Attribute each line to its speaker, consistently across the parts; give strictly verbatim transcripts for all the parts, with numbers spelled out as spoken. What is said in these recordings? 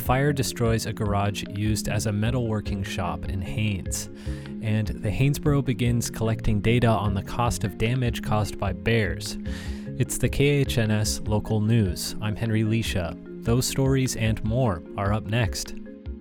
Speaker 1: fire destroys a garage used as a metalworking shop in Haines, and the Haynesboro begins collecting data on the cost of damage caused by bears. It's the K H N S Local News. I'm Henry Lisha. Those stories and more are up next.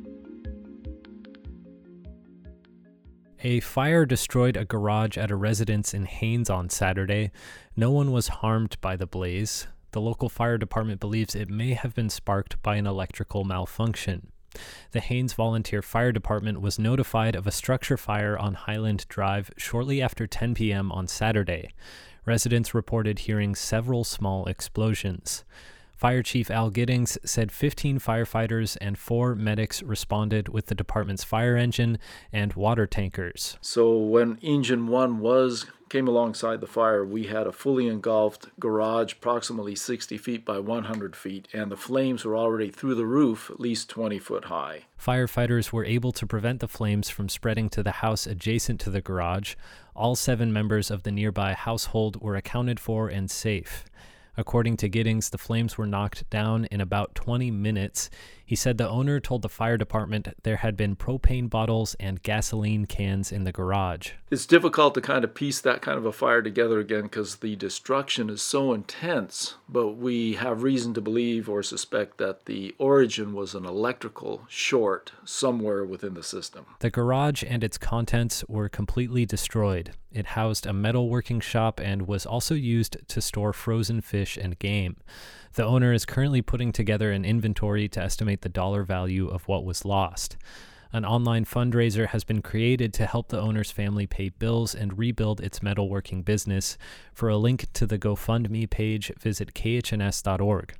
Speaker 1: A fire destroyed a garage at a residence in Haines on Saturday. No one was harmed by the blaze. The local fire department believes it may have been sparked by an electrical malfunction. The Haines Volunteer Fire Department was notified of a structure fire on Highland Drive shortly after ten p.m. on Saturday. Residents reported hearing several small explosions. Fire Chief Al Giddings said fifteen firefighters and four medics responded with the department's fire engine and water tankers.
Speaker 2: So when engine one was came alongside the fire, we had a fully engulfed garage approximately sixty feet by one hundred feet, and the flames were already through the roof at least twenty foot high.
Speaker 1: Firefighters were able to prevent the flames from spreading to the house adjacent to the garage. All seven members of the nearby household were accounted for and safe. According to Giddings, the flames were knocked down in about twenty minutes. He said the owner told the fire department there had been propane bottles and gasoline cans in the garage.
Speaker 2: It's difficult to kind of piece that kind of a fire together again because the destruction is so intense, but we have reason to believe or suspect that the origin was an electrical short somewhere within the system.
Speaker 1: The garage and its contents were completely destroyed. It housed a metalworking shop and was also used to store frozen fish and game. The owner is currently putting together an inventory to estimate the dollar value of what was lost. An online fundraiser has been created to help the owner's family pay bills and rebuild its metalworking business. For a link to the GoFundMe page, visit K H N S dot org.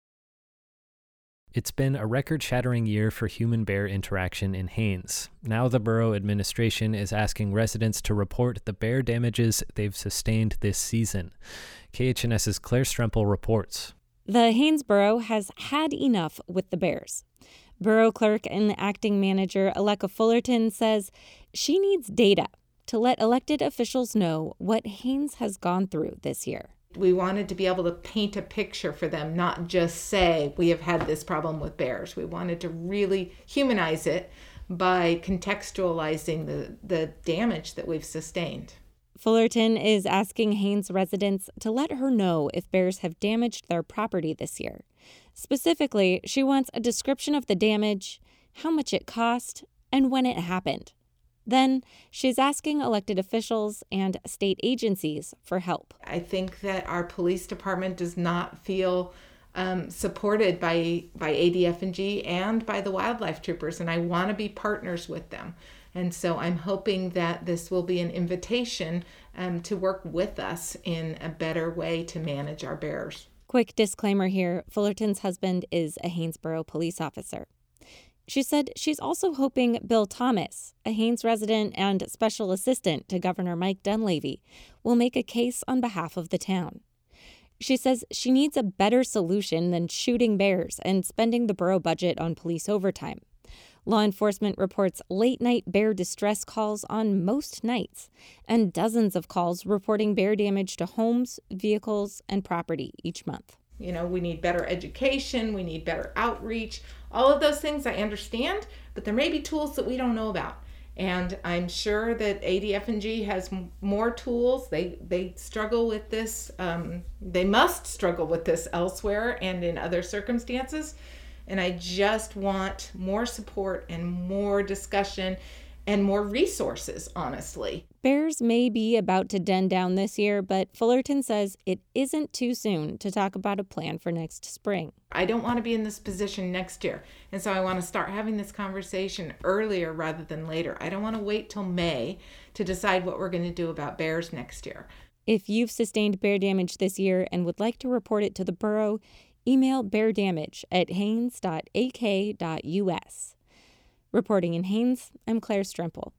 Speaker 1: It's been a record-shattering year for human-bear interaction in Haines. Now the borough administration is asking residents to report the bear damages they've sustained this season. KHNS's Claire Strempel reports.
Speaker 3: The Haines Borough has had enough with the bears. Borough clerk and acting manager Aleka Fullerton says she needs data to let elected officials know what Haines has gone through this year.
Speaker 4: We wanted to be able to paint a picture for them, not just say we have had this problem with bears. We wanted to really humanize it by contextualizing the, the damage that we've sustained.
Speaker 3: Fullerton is asking Haines residents to let her know if bears have damaged their property this year. Specifically, she wants a description of the damage, how much it cost, and when it happened. Then she's asking elected officials and state agencies for help.
Speaker 4: I think that our police department does not feel um, supported by, by A D F and G and by the wildlife troopers, and I want to be partners with them. And so I'm hoping that this will be an invitation um, to work with us in a better way to manage our bears.
Speaker 3: Quick disclaimer here, Fullerton's husband is a Haynesboro police officer. She said she's also hoping Bill Thomas, a Haines resident and special assistant to Governor Mike Dunleavy, will make a case on behalf of the town. She says she needs a better solution than shooting bears and spending the borough budget on police overtime. Law enforcement reports late-night bear distress calls on most nights, and dozens of calls reporting bear damage to homes, vehicles, and property each month.
Speaker 4: You know, we need better education, we need better outreach. All of those things I understand, but there may be tools that we don't know about. And I'm sure that A D F and G has m- more tools. They they struggle with this. Um, they must struggle with this elsewhere and in other circumstances. And I just want more support and more discussion and more resources, honestly.
Speaker 3: Bears may be about to den down this year, but Fullerton says it isn't too soon to talk about a plan for next spring.
Speaker 4: I don't want to be in this position next year. And so I want to start having this conversation earlier rather than later. I don't want to wait till May to decide what we're going to do about bears next year.
Speaker 3: If you've sustained bear damage this year and would like to report it to the borough, email beardamage at haines dot a k dot u s. Reporting in Haines, I'm Claire Strempel.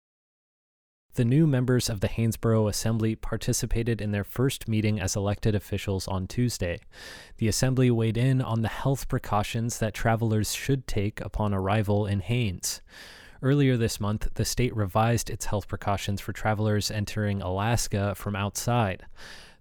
Speaker 1: The new members of the Haynesboro Assembly participated in their first meeting as elected officials on Tuesday. The Assembly weighed in on the health precautions that travelers should take upon arrival in Haines. Earlier this month, the state revised its health precautions for travelers entering Alaska from outside.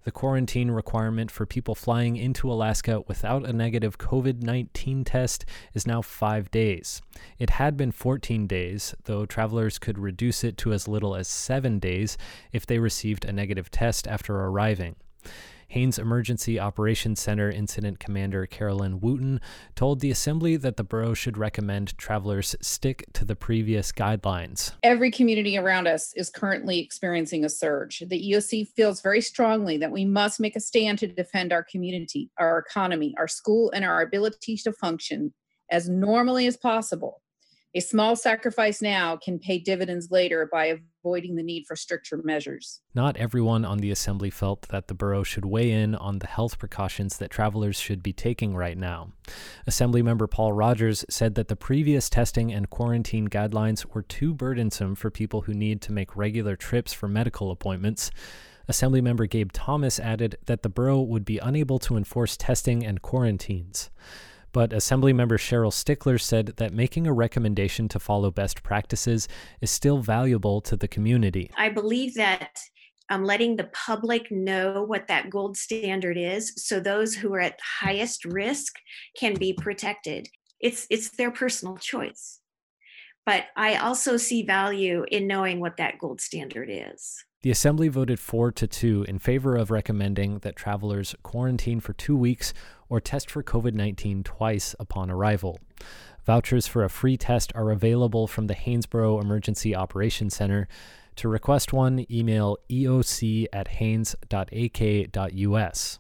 Speaker 1: The quarantine requirement for people flying into Alaska without a negative covid nineteen test is now five days. It had been fourteen days, though travelers could reduce it to as little as seven days if they received a negative test after arriving. Haines Emergency Operations Center Incident Commander Carolyn Wooten told the Assembly that the borough should recommend travelers stick to the previous guidelines.
Speaker 5: Every community around us is currently experiencing a surge. The E O C feels very strongly that we must make a stand to defend our community, our economy, our school, and our ability to function as normally as possible. A small sacrifice now can pay dividends later by avoiding the need for stricter measures.
Speaker 1: Not everyone on the Assembly felt that the borough should weigh in on the health precautions that travelers should be taking right now. Assemblymember Paul Rogers said that the previous testing and quarantine guidelines were too burdensome for people who need to make regular trips for medical appointments. Assemblymember Gabe Thomas added that the borough would be unable to enforce testing and quarantines. But Assemblymember Cheryl Stickler said that making a recommendation to follow best practices is still valuable to the community.
Speaker 6: I believe that um, letting the public know what that gold standard is, so those who are at highest risk can be protected. It's, it's their personal choice. But I also see value in knowing what that gold standard is.
Speaker 1: The Assembly voted four to two in favor of recommending that travelers quarantine for two weeks or test for covid nineteen twice upon arrival. Vouchers for a free test are available from the Haynesboro Emergency Operations Center. To request one, email E O C at haines dot a k dot u s.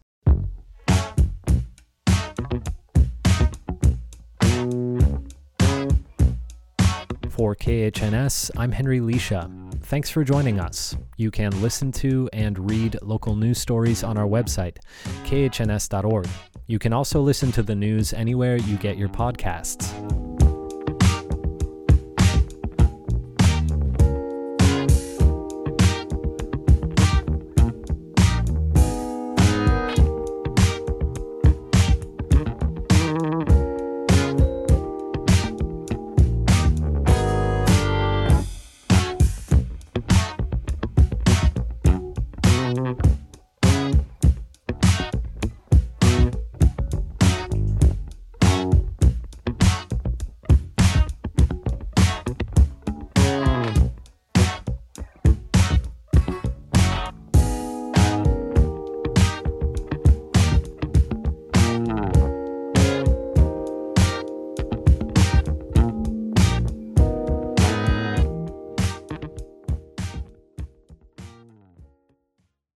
Speaker 1: For K H N S, I'm Henry Leisha. Thanks for joining us. You can listen to and read local news stories on our website, k h n s dot org. You can also listen to the news anywhere you get your podcasts.